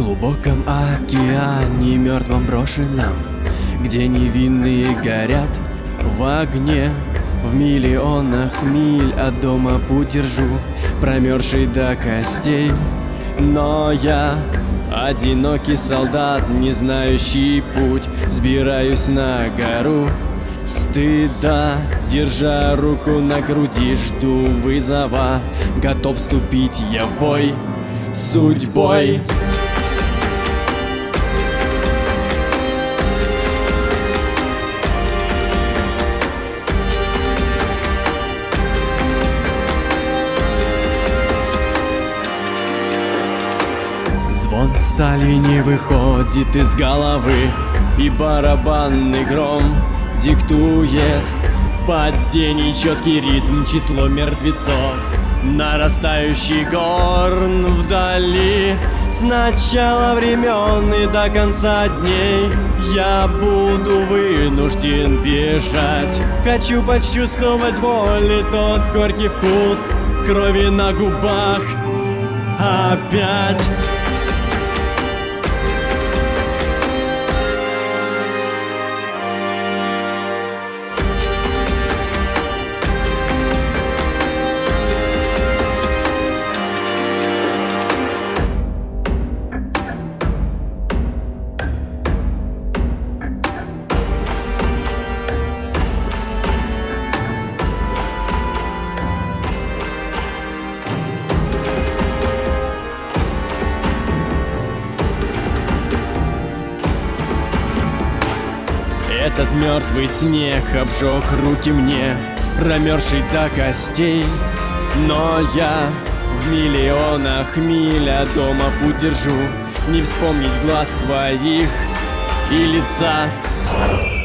глубоком океане мертвом брошенном, где невинные горят в огне. В миллионах миль от дома путь держу, промерзший до костей. Но я одинокий солдат, не знающий путь, взбираюсь на гору стыда, держа руку на груди, жду вызова, готов вступить я в бой с судьбой. Звон стали не выходит из головы, и барабанный гром диктует под день и четкий ритм число мертвецов. Нарастающий горн вдали, с начала времен и до конца дней я буду вынужден бежать. Хочу почувствовать боль и тот горький вкус крови на губах опять. Этот мертвый снег обжег руки мне, промерзший до костей. Но я в миллионах миль от дома путь держу, не вспомнить глаз твоих и лица.